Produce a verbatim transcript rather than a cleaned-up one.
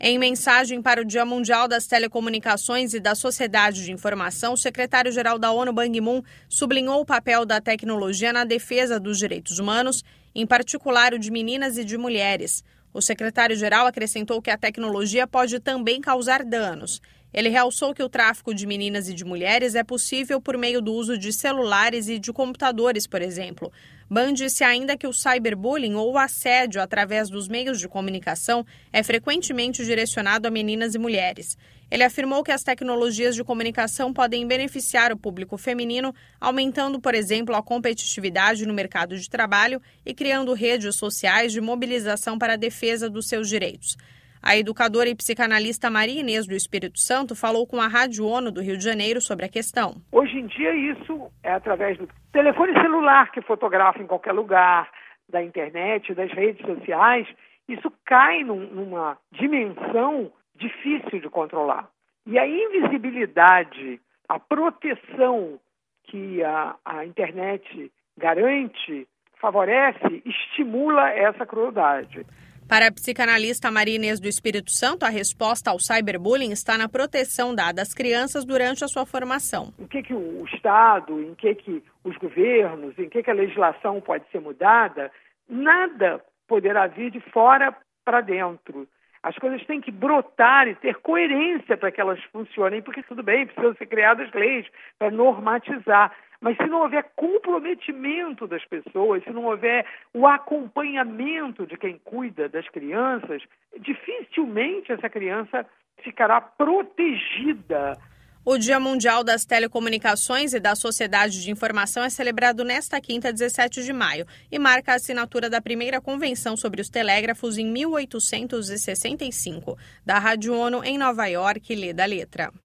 Em mensagem para o Dia Mundial das Telecomunicações e da Sociedade de Informação, o secretário-geral da ONU, Ban Ki-moon, sublinhou o papel da tecnologia na defesa dos direitos humanos, em particular o de meninas e de mulheres. O secretário-geral acrescentou que a tecnologia pode também causar danos. Ele realçou que o tráfico de meninas e de mulheres é possível por meio do uso de celulares e de computadores, por exemplo. Ban disse ainda que o cyberbullying ou o assédio através dos meios de comunicação é frequentemente direcionado a meninas e mulheres. Ele afirmou que as tecnologias de comunicação podem beneficiar o público feminino, aumentando, por exemplo, a competitividade no mercado de trabalho e criando redes sociais de mobilização para a defesa dos seus direitos. A educadora e psicanalista Maria Inês do Espírito Santo falou com a Rádio ONU do Rio de Janeiro sobre a questão. Hoje em dia isso é através do telefone celular que fotografa em qualquer lugar, da internet, das redes sociais. Isso cai num, numa dimensão difícil de controlar. E a invisibilidade, a proteção que a, a internet garante, favorece, estimula essa crueldade. Para a psicanalista Maria Inês do Espírito Santo, a resposta ao cyberbullying está na proteção dada às crianças durante a sua formação. Em que, que o Estado, em que, que os governos, em que, que a legislação pode ser mudada, nada poderá vir de fora para dentro. As coisas têm que brotar e ter coerência para que elas funcionem, porque tudo bem, precisam ser criadas leis para normatizar. Mas se não houver comprometimento das pessoas, se não houver o acompanhamento de quem cuida das crianças, dificilmente essa criança ficará protegida. O Dia Mundial das Telecomunicações e da Sociedade de Informação é celebrado nesta quinta, dezessete de maio, e marca a assinatura da primeira convenção sobre os telégrafos em mil oitocentos e sessenta e cinco, da Rádio ONU em Nova York, lê da letra.